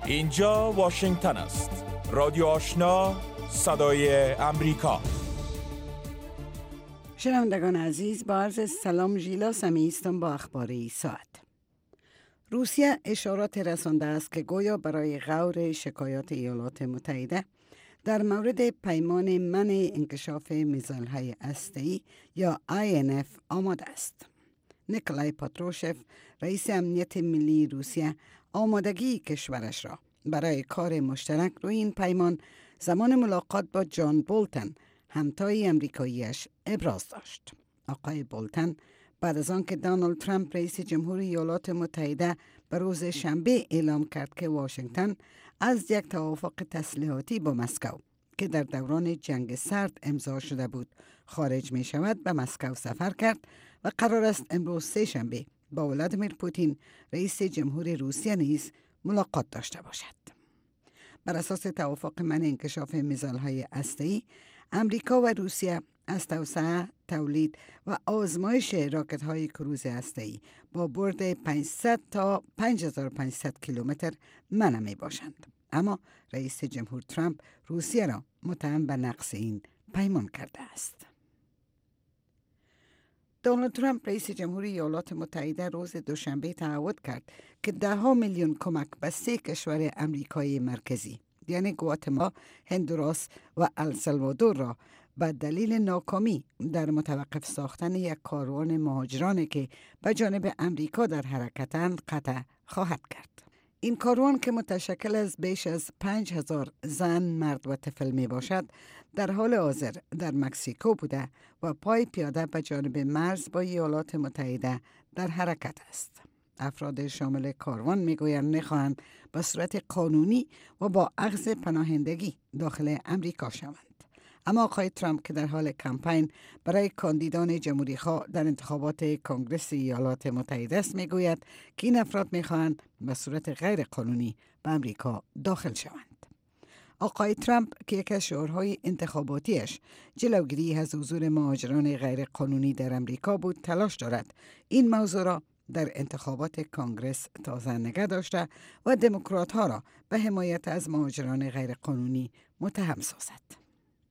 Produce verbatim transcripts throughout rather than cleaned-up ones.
اینجا واشنگتن است. رادیو آشنا، صدای امریکا. شنوندگان عزیز، با عرض سلام، ژیلا سمی هستم با اخبار ساعت. روسیه اشارات رسانده است که گویا برای غور شکایات ایالات متحده در مورد پیمان منع انکشاف میزایل‌های هسته‌ای یا آی ان اف آماده است. نیکولای پاتروشف، رئیس امنیت ملی روسیه، آمادگی کشورش را برای کار مشترک روی این پیمان زمان ملاقات با جان بولتن، همتای امریکاییش، ابراز داشت. آقای بولتن بعد از آنکه دونالد ترامپ رئیس جمهوری ایالات متحده به روز شنبه اعلام کرد که واشنگتن از یک توافق تسلیحاتی با مسکو که در دوران جنگ سرد امضا شده بود خارج می شود، به مسکو سفر کرد و قرار است امروز سه شنبه با ولادیمیر پوتین رئیس جمهوری روسیه نیز ملاقات داشته باشد. بر اساس توافق منع انکشاف میزایل‌های هسته‌ای، امریکا و روسیه از توسعه، تولید و آزمایش راکت‌های کروز هسته‌ای با برد پانصد تا پنج هزار و پانصد کیلومتر منع می باشند. اما رئیس جمهور ترامپ روسیه را متهم به نقض این پیمان کرده است. دونالد ترامپ رئیس جمهوری ایالات متحده روز دوشنبه تعهد کرد که ده ها میلیون کمک به سه کشور امریکای مرکزی یعنی گواتمالا، هندوراس و السالوادور را به دلیل ناکامی در متوقف ساختن یک کاروان مهاجرانی که به جانب امریکا در حرکتند قطع خواهد کرد. این کاروان که متشکل از بیش از پنج هزار زن، مرد و طفل می باشد، در حال حاضر در مکزیکو بوده و پای پیاده به جانب مرز با ایالات متحده در حرکت است. افراد شامل کاروان می گویند می خواهند به صورت قانونی و با اخذ پناهندگی داخل امریکا شوند. اما آقای ترامپ که در حال کمپین برای کاندیدان جمهوری‌خواه در انتخابات کنگره ایالات متحده است می گوید که این افراد می خواهند به صورت غیر قانونی به امریکا داخل شوند. آقای ترامپ که یک از شعارهای انتخاباتیش جلوگیری از حضور مهاجران غیر قانونی در امریکا بود، تلاش دارد این موضوع را در انتخابات کنگره تازه نگه داشته و دموکرات ها را به حمایت از مهاجران غیر قانونی متهم سازد.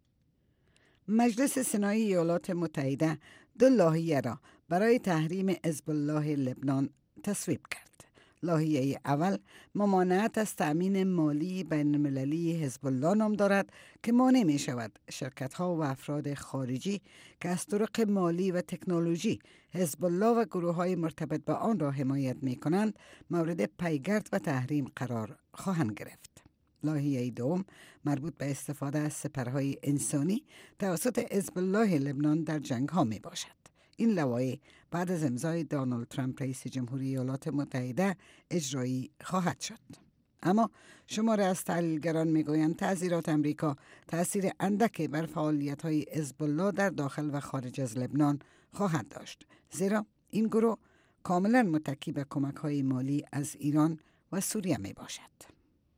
مجلس سنای ایالات متحده دو لایحه را برای تحریم حزب الله لبنان تصویب کرد. لایحه اول ممانعت از تأمین مالی بین المللی حزب الله نام دارد که مانع می شود شرکت ها و افراد خارجی که از طرق مالی و تکنولوژی حزب الله و گروه های مرتبط به آن را حمایت می کنند مورد پیگرد و تحریم قرار خواهند گرفت. لایحه دوم مربوط به استفاده از سپرهای انسانی توسط حزب الله لبنان در جنگ ها می باشد. این لایحه بعد از امضای دونالد ترامپ رئیس جمهوری ایالات متحده اجرایی خواهد شد. اما شماره از تحلیلگران می گویند تعزیرات امریکا تأثیر اندکی بر فعالیت های حزب الله در داخل و خارج از لبنان خواهد داشت، زیرا این گروه کاملا متکی به کمک های مالی از ایران و سوریه می باشد.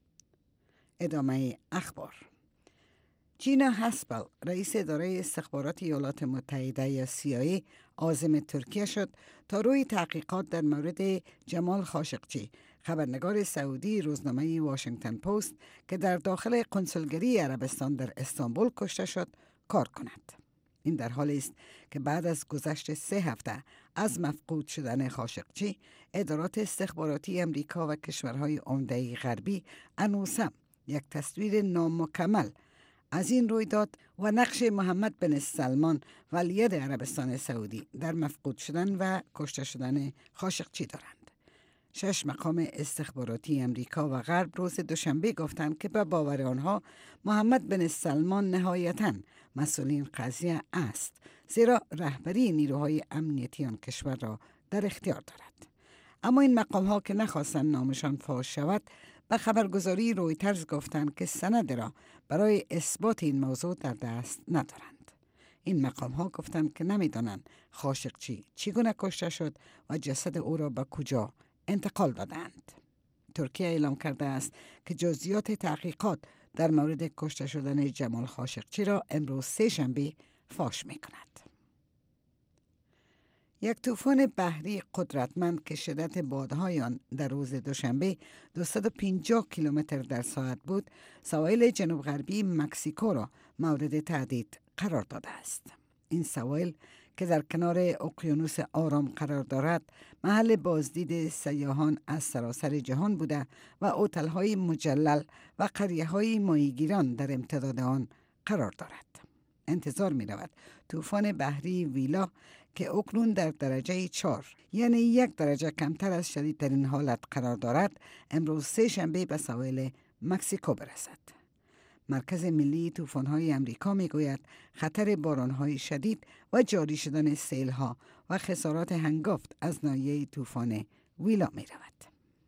ادامه اخبار. جینا هاسپل، رئیس اداره استخبارات ایالات متحده یا سی آی ای، عازم ترکیه شد تا روی تحقیقات در مورد جمال خاشقچی، خبرنگار سعودی روزنامه واشنگتن پست که در داخل کنسولگری عربستان در استانبول کشته شد، کار کند. این در حالی است که بعد از گذشت سه هفته از مفقود شدن خاشقچی، ادارات استخباراتی امریکا و کشورهای عمده غربی هنوز هم یک تصویر نامکمل از این رویداد و نقش محمد بن سلمان ولیعهد عربستان سعودی در مفقود شدن و کشته شدن خاشقچی دارند. شش مقام استخباراتی امریکا و غرب روز دوشنبه گفتند که به باور آنها محمد بن سلمان نهایتاً مسئول این قضیه است، زیرا رهبری نیروهای امنیتی آن کشور را در اختیار دارد. اما این مقام ها که نخواستند نامشان فاش شود، به خبرگزاری رویترز گفتند که سند را برای اثبات این موضوع در دست ندارند. این مقام ها گفتند که نمیدانند خاشقچی چگونه کشته شد و جسد او را به کجا انتقال دادند. ترکیه اعلام کرده است که جزئیات تحقیقات در مورد کشته شدن جمال خاشقچی را امروز سه شنبه فاش می کند. یک طوفان بحری قدرتمند که شدت بادهای آن در روز دوشنبه دویست و پنجاه کیلومتر در ساعت بود، سواحل جنوب غربی مکزیکو را مورد تهدید قرار داده است. این سواحل که در کنار اقیانوس آرام قرار دارد، محل بازدید سیاحان از سراسر جهان بوده و هتل‌های مجلل و قریه‌های ماهیگیران در امتداد آن قرار دارد. انتظار می رود طوفان بحری ویلا که اکنون در درجه چهار، یعنی یک درجه کمتر از شدیدترین حالت قرار دارد، امروز سه شنبه به سواحل مکزیکو برسد. مرکز ملی طوفان‌های امریکا میگوید خطر باران‌های شدید و جاری شدن سیل‌ها و خسارات هنگفت از ناحیه طوفان ویلا می رود.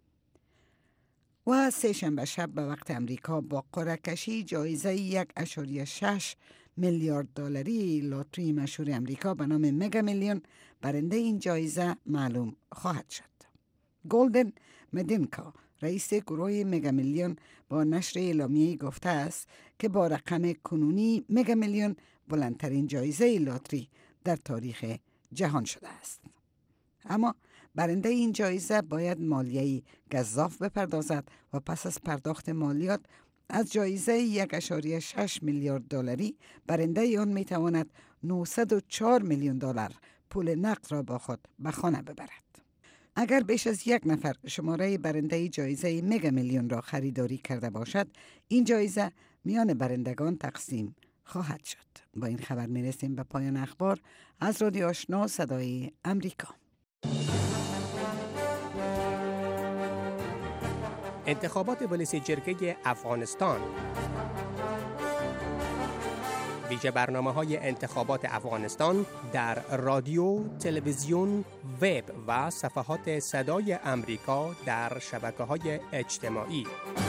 و سه شنبه شب به وقت امریکا با قرعه کشی جایزه یک اشاری شش میلیارد دلاری لاتری مشهور امریکا به نام مگا میلیون برنده این جایزه معلوم خواهد شد. گلدن مدینکا رئیس گروه مگا میلیون با نشر اعلامیه‌ای گفته است که با رقم کنونی مگا میلیون بلندترین جایزه لاتری در تاریخ جهان شده است. اما برنده این جایزه باید مالیه‌ای گزاف بپردازد و پس از پرداخت مالیات از جایزه یک اشاری شش میلیارد دلاری برنده آن میتواند نهصد و چهار میلیون دلار پول نقد را با خود به خانه ببرد. اگر بیش از یک نفر شماره برنده جایزه مگا میلیون را خریداری کرده باشد، این جایزه میان برندگان تقسیم خواهد شد. با این خبر میرسیم به پایان اخبار از رادیو آشنا صدای امریکا. انتخابات ولایت جرگه افغانستان. ویژه برنامه‌های انتخابات افغانستان در رادیو، تلویزیون، وب و صفحات صدای امریکا در شبکه‌های اجتماعی.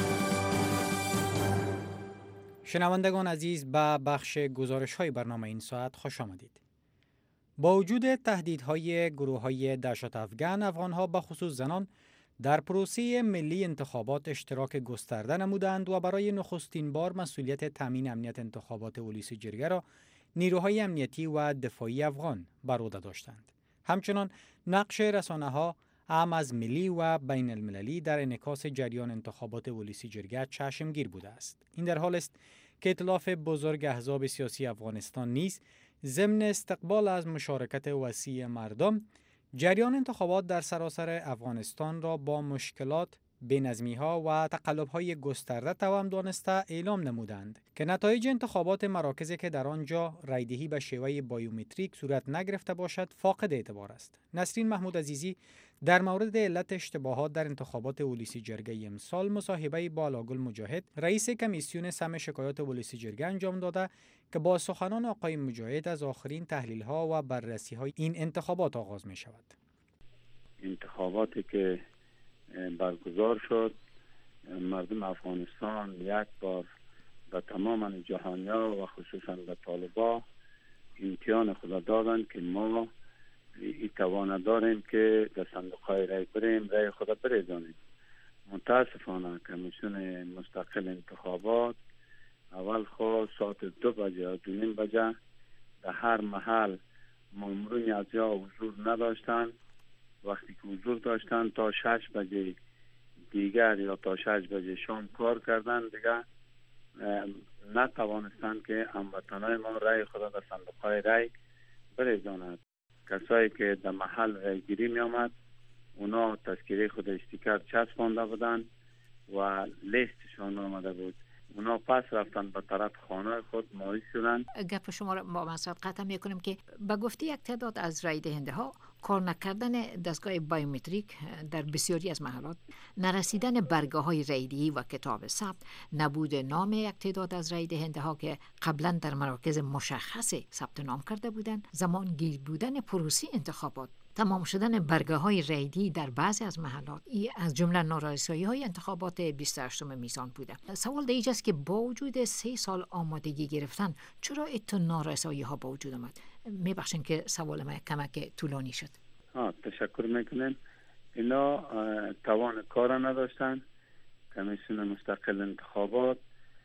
شنوندگان عزیز، به بخش گزارش‌های برنامه این ساعت خوش آمدید. با وجود تهدیدهای گروه‌های دهشت افغان، افغان‌ها به خصوص زنان در پروسه ملی انتخابات اشتراک گسترده نمودند و برای نخستین بار مسئولیت تامین امنیت انتخابات ولایت جرگه را نیروهای امنیتی و دفاعی افغان بر عهده داشتند. همچنان نقش رسانه‌ها هم از ملی و بین المللی در انعکاس جریان انتخابات ولایت جرگه چشمگیر بوده است. این در حال است که ائتلاف بزرگ احزاب سیاسی افغانستان نیز ضمن استقبال از مشارکت وسیع مردم، جریان انتخابات در سراسر افغانستان را با مشکلات، بی‌نظمی‌ها و تقلب‌های گسترده توام دانسته اعلام نمودند که نتایج انتخابات مراکزی که در آنجا رایدهی به شیوه بایومتریک صورت نگرفته باشد فاقد اعتبار است. نسرین محمود عزیزی در مورد علت اشتباهات در انتخابات ولایت جرگه امسال مصاحبه با علاءگل مجاهد، رئیس کمیسیون سم شکایات ولایت جرگه انجام داده که با سخنان آقای مجاهد از آخرین تحلیل‌ها و بررسی‌های این انتخابات آغاز می‌شود. انتخاباتی که برگزار شد، مردم افغانستان یک بار به تمام جهانیا و خصوصا به طالبا امتحان خود دادند که ما این توان داریم که در صندوق‌های رای بریم، رای خود بریزانیم. متاسفانه کمیسیون مستقل انتخابات اول خود ساعت دو بجه یا دو نیم بجه در هر محل مامورین از جا حضور نداشتند. وقتی که حضور داشتن تا شش بجه دیگر یا تا شش بجه شام کار کردن، دیگر نتوانستند که هموطنان ما رای خود در صندوق‌های رای بریزانند. کسایی که در محل رای گیری می آمد، اونا تذکره خود استیکر چسبانده بودند و لیستشان آمده بود. اونا پس رفتن به طرف خانه خود مایل شدن. گپ شما را با مسئله قطع میکنم که به گفته یک تعداد از رای دهنده ها، کار نکردن دستگاه بایومتریک در بسیاری از محلات، نرسیدن برگه های رایدهی و کتاب ثبت، نبود نام یک تعداد از رای دهنده ها که قبلا در مراکز مشخص ثبت نام کرده بودند، زمانگیر بودن پروسه انتخابات، تمام شدن برگه های رایدی در بعضی از محلات، ای از جمله نارسایی های انتخابات بیست و هشتم نیسان بوده. سوال در اینجاست که با وجود سه سال آمادگی گرفتن، چرا اتون نارسایی ها با وجود آمد؟ میبخشین که سوال ما کمک طولانی شد. آه تشکر میکنم. اینا توان کار نداشتن. کمیسیون مستقل انتخابات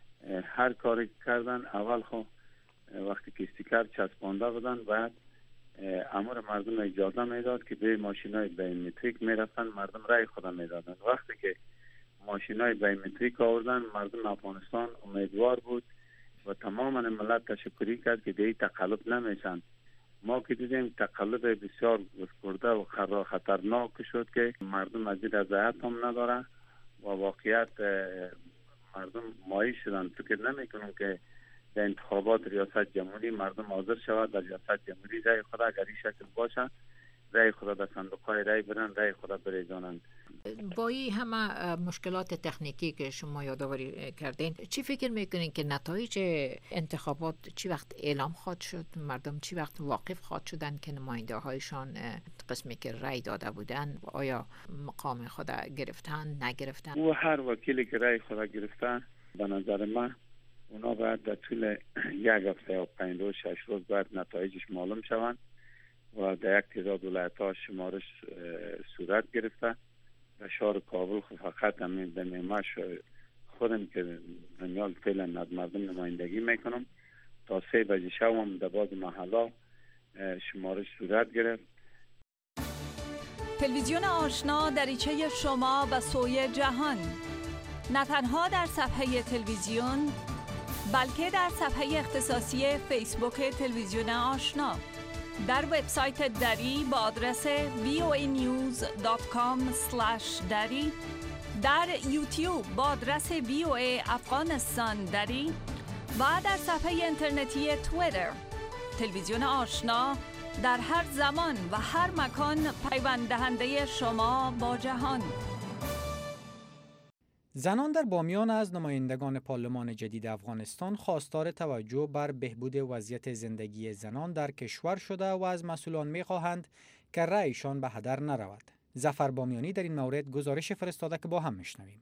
هر کاری کردن، اول خو وقتی که استیکر چسبانده بودن بعد امر مردم اجازه میداد که به ماشینای بایومتریک میرفتن، مردم رای خود میدادن. وقتی که ماشینای بایومتریک آوردن، مردم افغانستان امیدوار بود و تماما ملت تشکری کرد که دیگه تقلب نمیشن. ما که دیدیم تقلب بسیار گسترده و خطرناک شد که مردم از این رضایت هم نداره و واقعیت مردم مایل شدن. فکر نمی کنم که در انتخابات ریاست جمهوری مردم حاضر شود در ریاست جمهوری رای خود اگر این شکل باشه رای خود در صندوق‌های رای برن، رای خود بریزانند. با این همه مشکلات تکنیکی که شما یادآوری کردین، چی فکر میکنین که نتایج انتخابات چی وقت اعلام خواهد شد؟ مردم چی وقت واقف خواهد شدن که نماینده هایشان قسمی که رای داده بودن آیا مقام خود گرفتن نگرفتن؟ و هر وکیلی که رای خود گرفتن به نظر من اونا باید در طول یک هفته و پنج روز شش روز باید نتایجش معلوم شوند و در یک تعداد ولایت‌ها شمارش صورت گرفته. در شهر کابل فقط همین به نیمش خودم که دنیا فعلا مردم نمایندگی میکنم تا سه بجه شب هم در بعض محلا شمارش صورت گرفت. تلویزیون آشنا دریچه شما به سوی جهان، نه تنها در صفحه تلویزیون بلکه در صفحه اختصاصی فیسبوک تلویزیون آشنا، در وبسایت دری با آدرس وی او ای نیوز دات کام اسلش دری، در یوتیوب با آدرس وی او ای افغانستان دری و در صفحه اینترنتی توییتر. تلویزیون آشنا در هر زمان و هر مکان پیوند دهنده شما با جهان. زنان در بامیان از نمایندگان پارلمان جدید افغانستان خواستار توجه بر بهبود وضعیت زندگی زنان در کشور شده و از مسئولان می‌خواهند که رأیشان به هدر نرود. ظفر بامیانی در این مورد گزارش فرستاده که با هم میشنویم.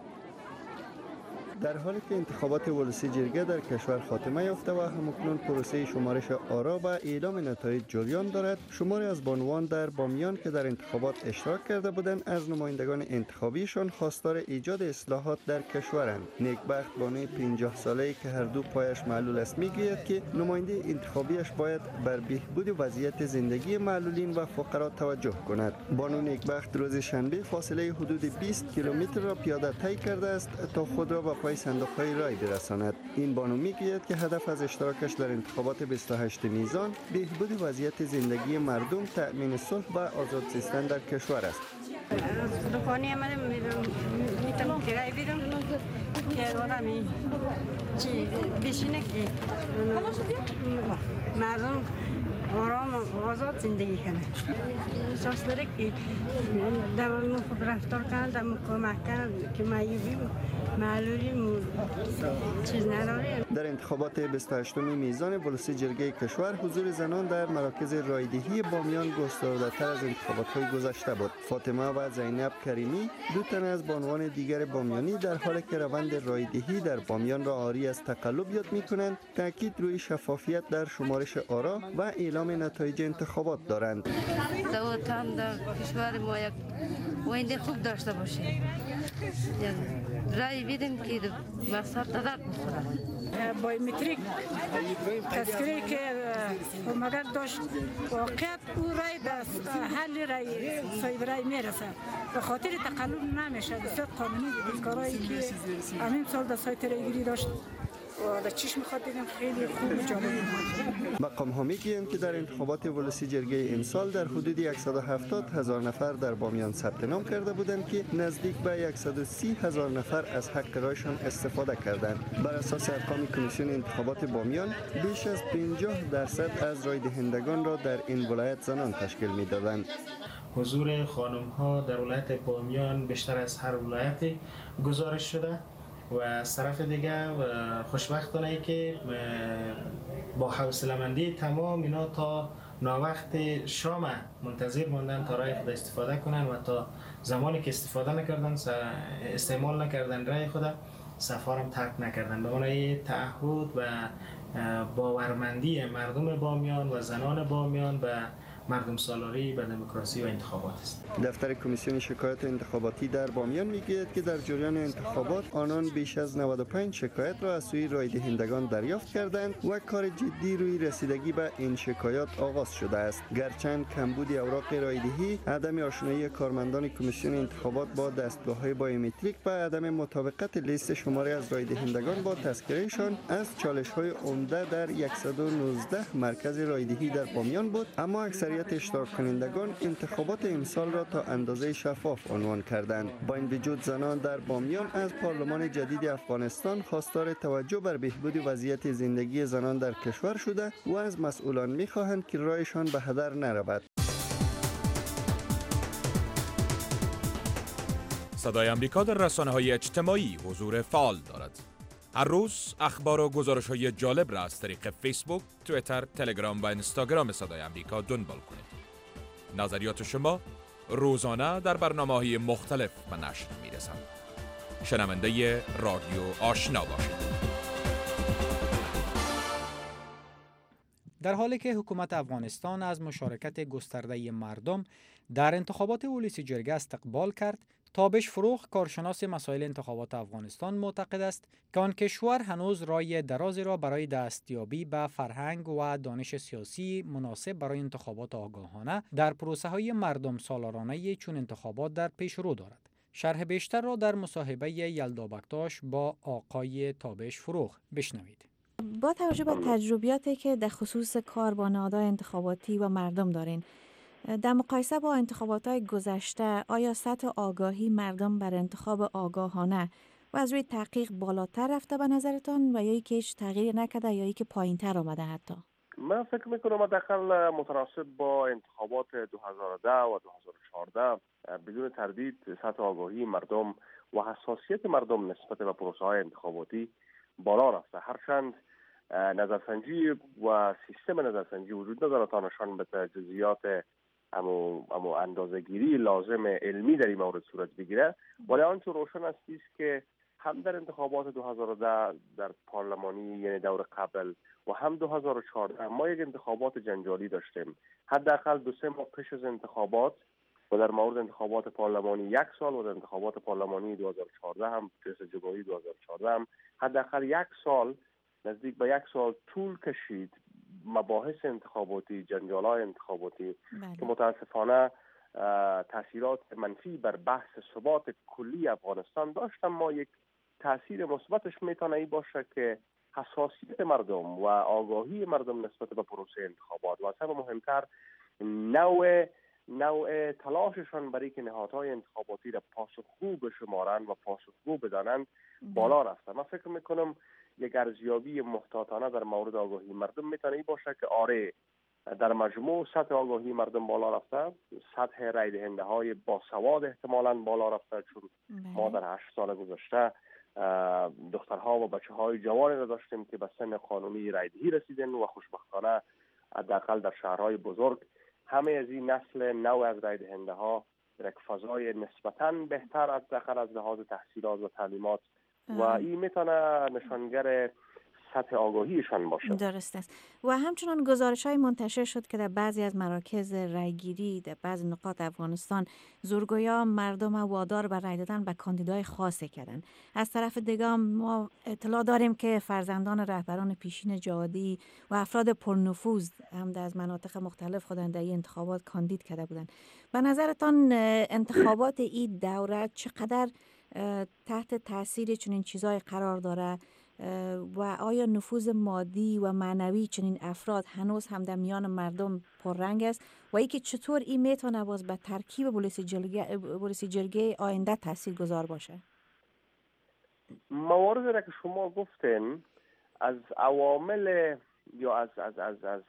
در حالی که انتخابات ولسی جرگه در کشور خاتمه یافته و همکنون پروسه شمارش آرا و اعلام نتایج جریان دارد، شماری از بانوان در بامیان که در انتخابات اشتراک کرده بودند از نمایندگان انتخابیشان خواستار ایجاد اصلاحات در کشورند. نیکبخت بانوی پنجاه ساله‌ای که هر دو پایش معلول است میگوید که نماینده انتخابیش باید بر بهبود وضعیت زندگی معلولین و فقرا توجه کند. بانو نیکبخت روز شنبه فاصله حدود بیست کیلومتر را پیاده طی کرده است تا خود را به صندوق‌های رای برساند. این بانو میگوید که هدف از اشتراکش در انتخابات بیست و هشتم میزان بهبود وضعیت زندگی مردم، تأمین صلح و آزاد زیستن در کشور است. دکانی آمدم میتونم که رای بیدم که آدمی چی بشینه که مردم آرام و آزاد زندگی کنه. احساس داره که در اون خوب رفتار کنند، در کمک کنند که معیوبی معلولی چیز نداره. در انتخابات بیست و هشتم میزان ولسی جرگه کشور حضور زنان در مراکز رایدهی بامیان گسترده‌تر از انتخابات‌های گذشته بود. فاطمه و زینب کریمی دو تن از بانوان دیگر بامیانی در حالی که روند رایدهی در بامیان را عاری از تقلب یاد می‌کنند، تاکید روی شفافیت در شمارش آرا و اعلام نتایج انتخابات دارند. دوتان در کشور ما یک آینده خوب داشته باشه. رای بیدیم که مقصد دادت بخورد. بایومتریک تذکره که مگر داشت واقعیت او رای به حل رای صاحب رای میرسه، به خاطر تقلب نمیشه. بسیار قانونی بیکارایی که همین سال در سایت رایگیری داشت و چیش میخواد دیدم خیلی خوب و جالبی بود. مقام ها میگویند که در انتخابات ولسی جرگه امسال در حدود صد و هفتاد هزار نفر در بامیان ثبت نام کرده بودند که نزدیک به صد و سی هزار نفر از حق رایشان استفاده کردند. بر اساس ارقام کمیسیون انتخابات بامیان بیش از پنجاه درصد از رای دهندگان را در این ولایت زنان تشکیل میدادند. حضور خانم ها در ولایت بامیان بیشتر از هر ولایت گزارش شده و از طرف دیگه خوشبختانه که با حوصله‌مندی تمام اینا تا ناوقت شام منتظر ماندن تا رای خود استفاده کنن و تا زمانی که استفاده نکردن استعمال نکردن رای خود سفارم ترک نکردن. به معنی تعهد و باورمندی مردم بامیان و زنان بامیان و مردم سالاری به دموکراسی و انتخابات است. دفتر کمیسیون شکایت انتخاباتی در بامیان میگوید که در جریان انتخابات آنان بیش از نود و پنج شکایت را از سوی رای دهندگان دریافت کردند و کار جدی روی رسیدگی به این شکایات آغاز شده است. گرچند کمبود اوراق رای دهی، عدم آشنایی کارمندان کمیسیون انتخابات با دستگاه‌های بایومتریک و عدم مطابقت لیست شماره از رای دهندگان با تذکرهشان از چالش‌های عمده در صد و نوزده مرکز رای دهی در بامیان بود، اما اکثریت اشتراک کنندگان انتخابات امسال را تا اندازه شفاف عنوان کردند. با این وجود زنان در بامیان از پارلمان جدید افغانستان خواستار توجه بر بهبود وضعیت زندگی زنان در کشور شده و از مسئولان می‌خواهند که رایشان به هدر نرود. صدای آمریکا در رسانه‌های اجتماعی حضور فعال دارد. هر روز اخبار و گزارش‌های جالب را از طریق فیسبوک، توییتر، تلگرام و اینستاگرام صدای آمریکا دنبال کنید. نظریات شما روزانه در برنامه‌های مختلف به نشر می‌رسند. شنونده رادیو آشنا باشید. در حالی که حکومت افغانستان از مشارکت گسترده مردم در انتخابات ولسی جرگه استقبال کرد، تابش فروغ، کارشناس مسائل انتخابات افغانستان، معتقد است که آن کشور هنوز راه درازی را برای دستیابی به فرهنگ و دانش سیاسی مناسب برای انتخابات آگاهانه در پروسه های مردم سالارانه چون انتخابات در پیش رو دارد. شرح بیشتر را در مصاحبه یلدا بکتاش با آقای تابش فروغ بشنوید. با توجه به تجربیاتی که در خصوص کار با نهادهای انتخاباتی و مردم دارین، در مقایسه با انتخابات‌های گذشته آیا سطح آگاهی مردم بر انتخاب آگاهانه و از روی تحقیق بالاتر رفته به نظرتان و یا ای که هیچ تغییر نکرده یا ای که پایین‌تر آمده؟ حتی من فکر میکنم حداقل متناسب با انتخابات دو هزار و ده و دو هزار و چهارده بدون تردید سطح آگاهی مردم و حساسیت مردم نسبت به پروسه‌های انتخاباتی بالا رفته. هرچند نظرسنجی و سیستم نظرسنجی وجود نداره تا نشان بده جزئیات امو امو اندازه‌گیری لازم علمی در این مورد صورت بگیره، ولی آنچه روشن است که هم در انتخابات دو هزار و ده در پارلمانی یعنی دور قبل و هم دو هزار و چهارده ما یک انتخابات جنجالی داشتیم. حداقل دو سه ماه پیش از انتخابات و در مورد انتخابات پارلمانی یک سال و در انتخابات پارلمانی دو هزار و چهارده هم ریاست جمهوری دو هزار و چهارده هم حداقل یک سال نزدیک به یک سال طول کشید مباحث انتخاباتی، جنجال‌های انتخاباتی بله. که متاسفانه تاثیرات منفی بر بحث ثبات کلی افغانستان داشت، اما یک تاثیر مثبتش میتونه ای باشه که حساسیت مردم و آگاهی مردم نسبت به پروسه انتخابات و از همه مهمتر نوع نوع تلاششان برای که نهادهای انتخاباتی را پاسخگو بشمارند و پاسخگو بدانند بالا رفته. من فکر میکنم یک ارزیابی محتاطانه در مورد آگاهی مردم میتونه ای باشه که آره در مجموع سطح آگاهی مردم بالا رفته، سطح رای دهنده های باسواد احتمالاً بالا رفته، چون ما در هشت سال گذشته دخترها و بچه های جوانی را داشتیم که به سن قانونی رای دهی رسیدن و خوشبختانه حداقل در شهرهای بزرگ همه از این نسل نو از رای دهنده ها در یک فضای نسبتاً بهتر از داخل از لحاظ تحصیلات و تعلیمات و این میتونه نشانگر سطح آگاهیشان باشه. درست است. و همچنان گزارش های منتشر شد که در بعضی از مراکز رایگیری در بعضی نقاط افغانستان زورگویا مردم وادار به رای دادن به کاندیدای خاصی کردن. از طرف دیگه ما اطلاع داریم که فرزندان رهبران پیشین جهادی و افراد پرنفوذ هم در از مناطق مختلف خودند در این انتخابات کاندید کرده بودند. به نظرتان انتخابات این دوره چقدر تحت تاثیر چنین چیزای قرار داره و آیا نفوذ مادی و معنوی چنین افراد هنوز هم در میان مردم پررنگ است و ای که چطور این میتونه باز به ترکیب ولسی جرگه ولسی جرگه آینده تاثیرگذار باشه؟ مواردی را که شما گفتین از عوامل یا از از از از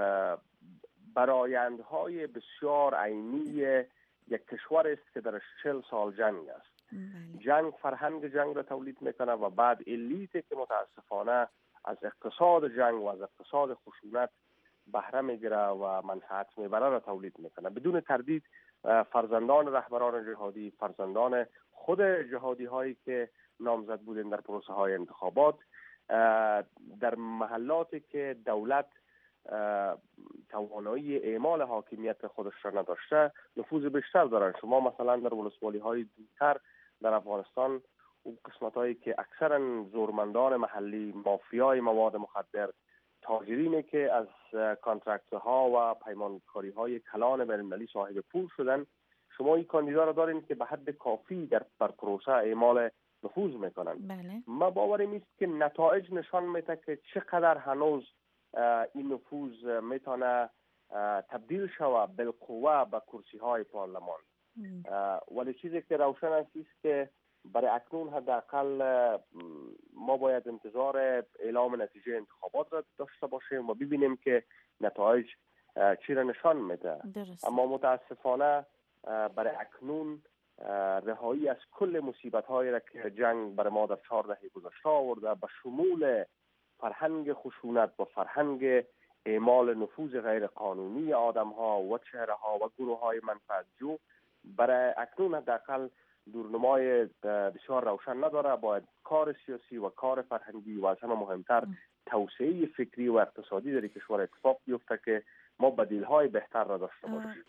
برآیندهای بسیار عینی یک کشور است که در چهل سال جنگ است. جنگ فرهنگ جنگ را تولید میکنه و بعد الیتی که متاسفانه از اقتصاد جنگ و از اقتصاد خشونت بهره میگیره و منفعت میبره را تولید میکنه. بدون تردید فرزندان رهبران جهادی، فرزندان خود جهادی هایی که نامزد بودن در پروسه های انتخابات در محلاتی که دولت توانایی اعمال حاکمیت خودش را نداشته نفوذ بیشتر دارن. شما مثلا در ولسوالی های دورتر در افغانستان اون قسمت هایی که اکثرا زورمندان محلی، مافیای مواد مخدر، تاجرینی که از کانترکت ها و پیمانکاری های کلان بین‌المللی صاحب پول شدن، شما این کاندیدا را دارین که به حد کافی در بر پروسه اعمال نفوذ میکنن. بله. ما باورم است که نتایج نشان میده که چقدر هنوز این نفوذ میتونه تبدیل شود بالقوه به کرسی های پارلمان. ولی چیزی که روشن است که برای اکنون حداقل ما باید انتظار اعلام نتیجه انتخابات را داشته باشیم و ببینیم که نتایج چی را نشان میده. اما متاسفانه برای اکنون رهایی از کل مصیبت هایی را که جنگ برای ما در چهار دهه گذشته آورده، به شمول فرهنگ خشونت و فرهنگ اعمال نفوذ غیر قانونی آدم ها و چهره ها و گروه های منفعت جو، برای اکنون حداقل دورنمای بسیار روشن نداره. باید کار سیاسی و کار فرهنگی و از همه مهمتر توسعه فکری و اقتصادی در کشور اتفاق بیفته که ما بدیل های بهتر را داشته باشیم.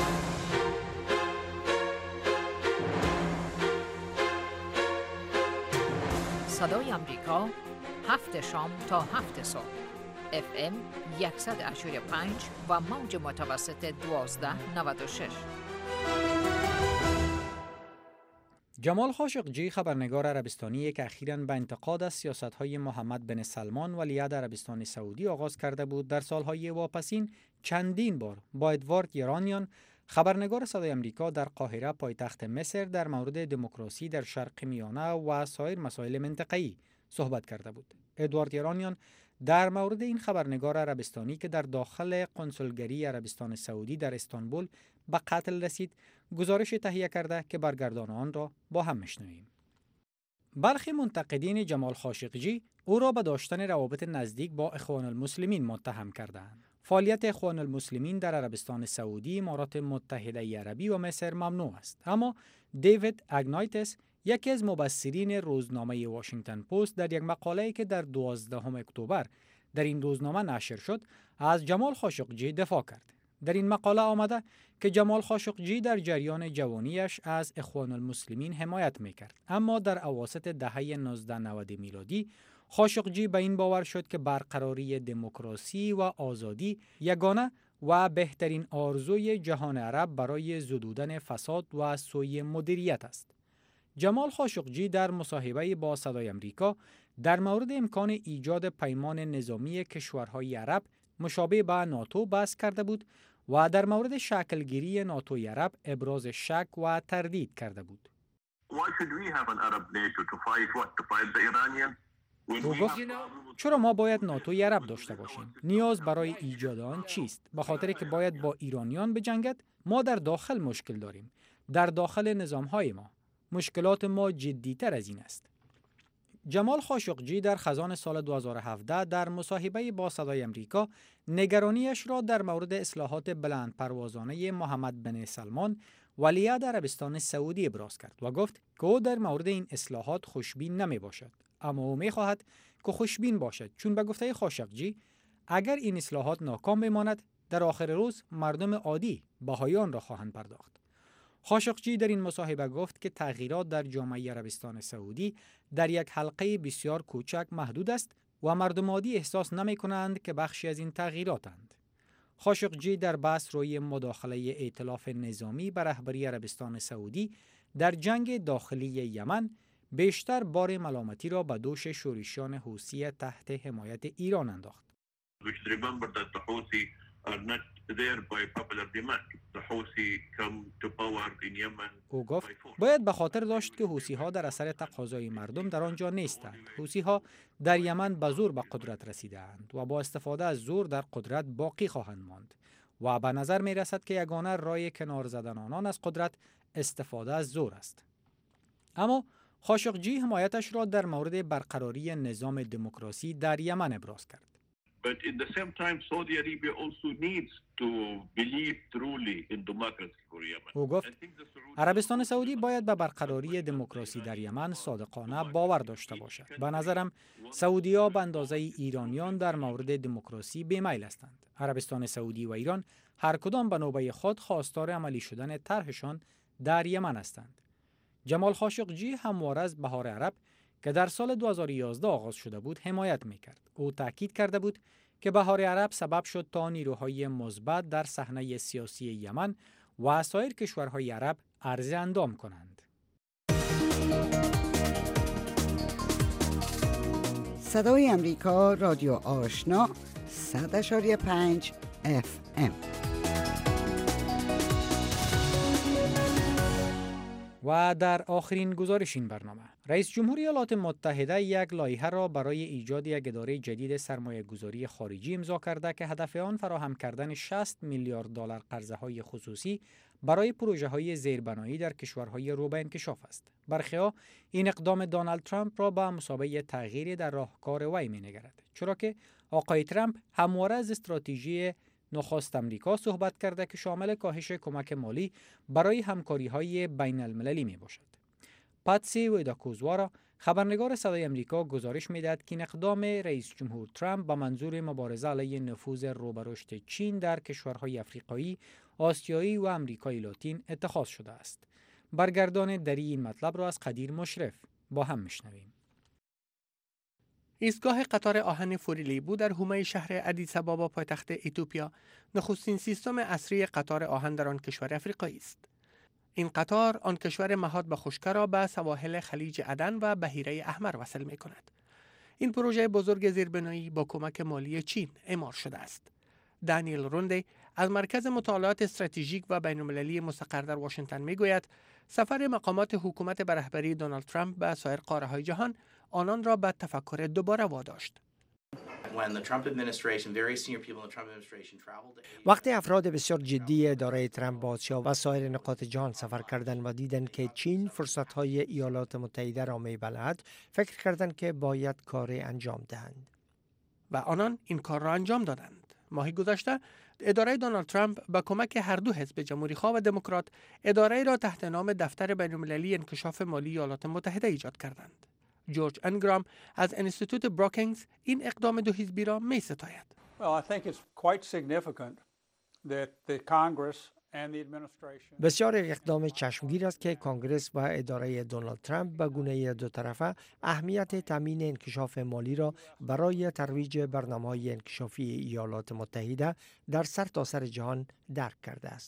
صدای امریکا، هفت شام تا هفت صبح، اف ام صد و هشتاد و پنج و موج متوسط دوازده نود و شش. جمال خاشقجی، خبرنگار عربستانی که اخیراً به انتقاد از سیاست‌های محمد بن سلمان ولیعهد عربستان سعودی آغاز کرده بود، در سالهای واپسین چندین بار با ادوارد یرانیان، خبرنگار صدای امریکا در قاهره پایتخت مصر، در مورد دموکراسی در شرق میانه و سایر مسائل منطقه‌ای صحبت کرده بود. ادوارد یرانیان در مورد این خبرنگار عربستانی که در داخل قنصلگری عربستان سعودی در استانبول به قتل رسید، گزارش تهیه کرده که برگردان آن را با هم میشنویم. برخی منتقدین جمال خاشقجی او را به داشتن روابط نزدیک با اخوان المسلمین متهم کردند. فعالیت اخوان المسلمین در عربستان سعودی، امارات متحده عربی و مصر ممنوع است. اما دیوید اگنایتس، یکی از مبصرین روزنامه واشنگتن پست، در یک مقاله‌ای که در دوازدهم اکتبر در این روزنامه نشر شد، از جمال خاشقجی دفاع کرد. در این مقاله آمده که جمال خاشقجی در جریان جوانیش از اخوان المسلمین حمایت میکرد، اما در اواسط دهه نوزده نود میلادی خاشقجی به این باور شد که برقراری دموکراسی و آزادی یگانه و بهترین آرزوی جهان عرب برای زدودن فساد و سوء مدیریت است. جمال خاشقجی در مصاحبه با صدای امریکا در مورد امکان ایجاد پیمان نظامی کشورهای عرب مشابه به ناتو بحث کرده بود و در مورد شکلگیری ناتوی عرب ابراز شک و تردید کرده بود. او گفت چرا ما باید ناتوی عرب داشته باشیم؟ نیاز برای ایجاد آن چیست؟ به خاطر که باید با ایرانیان بجنگد؟ ما در داخل مشکل داریم. در داخل نظامهای ما مشکلات ما جدی‌تر از این است. جمال خاشقجی در خزان سال دو هزار و هفده در مصاحبه با صدای امریکا نگرانیش را در مورد اصلاحات بلند پروازانه محمد بن سلمان ولیعهد عربستان سعودی ابراز کرد و گفت که او در مورد این اصلاحات خوشبین نمی باشد، اما او می خواهد که خوشبین باشد، چون به گفته خاشقجی اگر این اصلاحات ناکام بماند در آخر روز مردم عادی بهایان را خواهند پرداخت. خاشقجی در این مصاحبه گفت که تغییرات در جامعه عربستان سعودی در یک حلقه بسیار کوچک محدود است و مردم عادی احساس نمی کنند که بخشی از این تغییراتند. خاشقجی در بحث روی مداخله ائتلاف نظامی به رهبری عربستان سعودی در جنگ داخلی یمن بیشتر بار ملامتی را به دوش شورشیان حوثی تحت حمایت ایران انداخت. او گفت باید به خاطر داشت که حوثی‌ها در اثر تقاضای مردم در آنجا نیستند. حوثی‌ها در یمن به زور به قدرت رسیدند و با استفاده از زور در قدرت باقی خواهند ماند و به نظر می رسد که یگانه راه کنار زدن آنان از قدرت استفاده از زور است. اما خاشقجی حمایتش را در مورد برقراری نظام دموکراسی در یمن ابراز کرد. But in the same time, Saudi Arabia also needs to believe truly in democracy for Yemen. او گفت عربستان سعودی باید به برقراری دموکراسی در یمن صادقانه باور داشته باشد. به نظرم سعودی‌ها به اندازه ایرانیان در مورد دموکراسی بی‌میل هستند. عربستان سعودی و ایران هر کدام به نوبه خود خواستار عملی شدن طرحشان در یمن هستند. جمال خاشقجی همواره از بهار عرب که در سال دو هزار و یازده آغاز شده بود حمایت می‌کرد. او تاکید کرده بود که بهار عرب سبب شد تا نیروهای مثبت در صحنه سیاسی یمن و سایر کشورهای عرب عرضه اندام کنند. صدای امریکا، رادیو آشنا، صد و پنج اف ام. و در آخرین گزارش این برنامه، رئیس جمهوری ایالات متحده یک لایحه را برای ایجاد یک اداره جدید سرمایه گذاری خارجی امضا کرده که هدف آن فراهم کردن شصت میلیارد دلار قرضه های خصوصی برای پروژه های زیربنایی در کشورهای رو به انکشاف است. برخی‌ها این اقدام دونالد ترامپ را به مثابه تغییری در راهکار وی می‌نگرد، چرا که آقای ترامپ همواره از استراتژی نخست امریکا صحبت کرده که شامل کاهش کمک مالی برای همکاری‌های بین المللی می باشد. پاتسی ویداکوزوارا خبرنگار صدای امریکا گزارش می‌دهد که این اقدام رئیس جمهور ترامپ به منظور مبارزه علیه نفوذ روبرشت چین در کشورهای افریقایی، آسیایی و آمریکای لاتین اتخاذ شده است. برگردان دری این مطلب را از قدیر مشرف با هم میشنویم. ایستگاه قطار آهن فوریلیبو در حومه شهر ادیس آبابا پایتخت اتیوپیا نخستین سیستم عصری قطار آهن در آن کشور افریقایی است. این قطار آن کشور مهاد به خشکی را به سواحل خلیج عدن و بحیره احمر وصل می کند. این پروژه بزرگ زیربنایی با کمک مالی چین اعمار شده است. دانیل رونده از مرکز مطالعات استراتژیک و بین‌المللی مستقر در واشنگتن میگوید سفر مقامات حکومت به رهبری دونالد ترامپ به سایر قاره‌های جهان آنان را به تفکر دوباره واداشت. وقتی افراد بسیار جدی اداره ترامپ به آسیا و سایر نقاط جهان سفر کردند و دیدند که چین فرصت‌های ایالات متحده را می‌بلعد، فکر کردند که باید کاری انجام دهند. و آنان این کار را انجام دادند. ماهی گذشته اداره دونالد ترامپ با کمک هر دو حزب جمهوری‌خواه و دموکرات اداره را تحت نام دفتر بین‌المللی انکشاف مالی ایالات متحده ایجاد کردند. جورج انگرام از انستیتوت بروکینگز این اقدام دو حزبی را می ستاید. بسیار اقدام چشمگیر است که کانگرس و اداره دونالد ترامپ به گونه دو طرفه اهمیت تامین انکشاف مالی را برای ترویج برنامه‌های انکشافی ایالات متحده در سرتاسر جهان درک کرده است.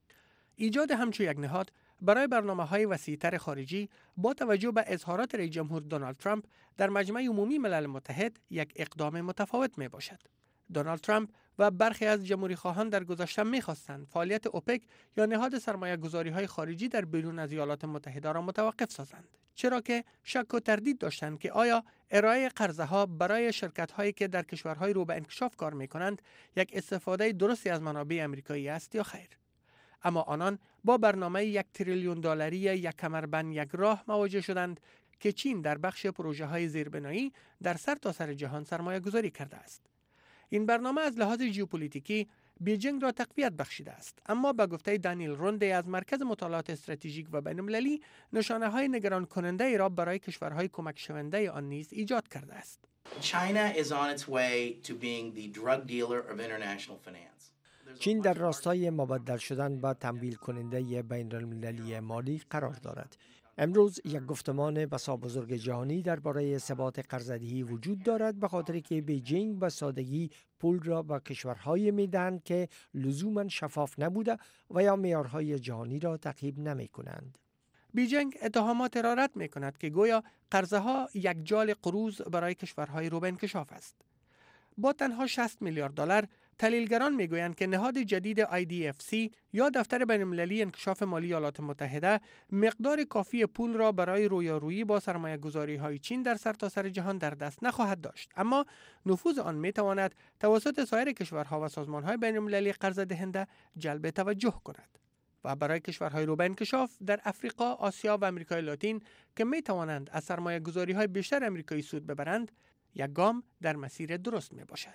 ایجاد همچون یک نهاد برای برنامه‌های وسیع‌تر خارجی با توجه به اظهارات رئیس جمهور دونالد ترامپ در مجمع عمومی ملل متحد یک اقدام متفاوت می باشد. دونالد ترامپ و برخی از جمهوری خواهان در گذشته می‌خواستند فعالیت اوپک یا نهاد سرمایه‌گذاری‌های خارجی در بیرون از ایالات متحده را متوقف سازند، چرا که شک و تردید داشتند که آیا ارائه قرضه‌ها برای شرکت‌هایی که در کشورهای رو به انکشاف کار می‌کنند یک استفاده درستی از منابع آمریکایی است یا خیر. اما آنان با برنامه یک تریلیون دلاری یک کمربند یک راه مواجه شدند که چین در بخش پروژه‌های زیربنایی در سرتاسر جهان سرمایه‌گذاری کرده است. این برنامه از لحاظ ژئوپلیتیکی بیجینگ را تقویت بخشیده است، اما به گفته دانیل رونده از مرکز مطالعات استراتژیک و بین‌المللی نشانه‌های نگران کننده ای را برای کشورهای کمک شونده آن نیز ایجاد کرده است. China is on its way to being the drug dealer of international finance. چین در راستای مبدل شدن به تمویل کننده بین‌المللی مالی قرار دارد. امروز یک گفتمان بسا بزرگ جهانی درباره ثبات قرضه‌دهی وجود دارد، به خاطر که بیجینگ به سادگی پول را به کشورهای میدهند که لزوما شفاف نبوده و یا معیارهای جهانی را تعقیب نمی کنند. بیجینگ اتهامات را رد می کند که گویا قرضه‌ها یک جال قروض برای کشورهای رو به انکشاف است. با تنها شصت میلیارد دلار، تحلیلگران میگویند که نهاد جدید آی دی اف سی یا دفتر بین‌المللی انکشاف مالی ایالات متحده مقدار کافی پول را برای رویارویی با سرمایه‌گذاری‌های چین در سرتاسر جهان در دست نخواهد داشت، اما نفوذ آن میتواند توسط سایر کشورها و سازمان‌های بین‌المللی قرضه دهنده جلب توجه کند و برای کشورهای رو به انکشاف در افریقا، آسیا و آمریکای لاتین که میتوانند از سرمایه‌گذاری‌های بیشتر آمریکایی سود ببرند، یک گام در مسیر درست می باشد.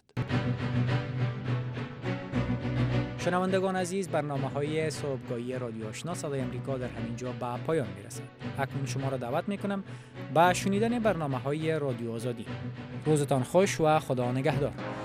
شنوندگان عزیز، برنامه های صبحگاهی رادیو آشنا صدای امریکا در همین جا به پایان می رسد. اکنون شما را دعوت می کنم به شنیدن برنامه های رادیو آزادی. روزتان خوش و خدا نگهدار.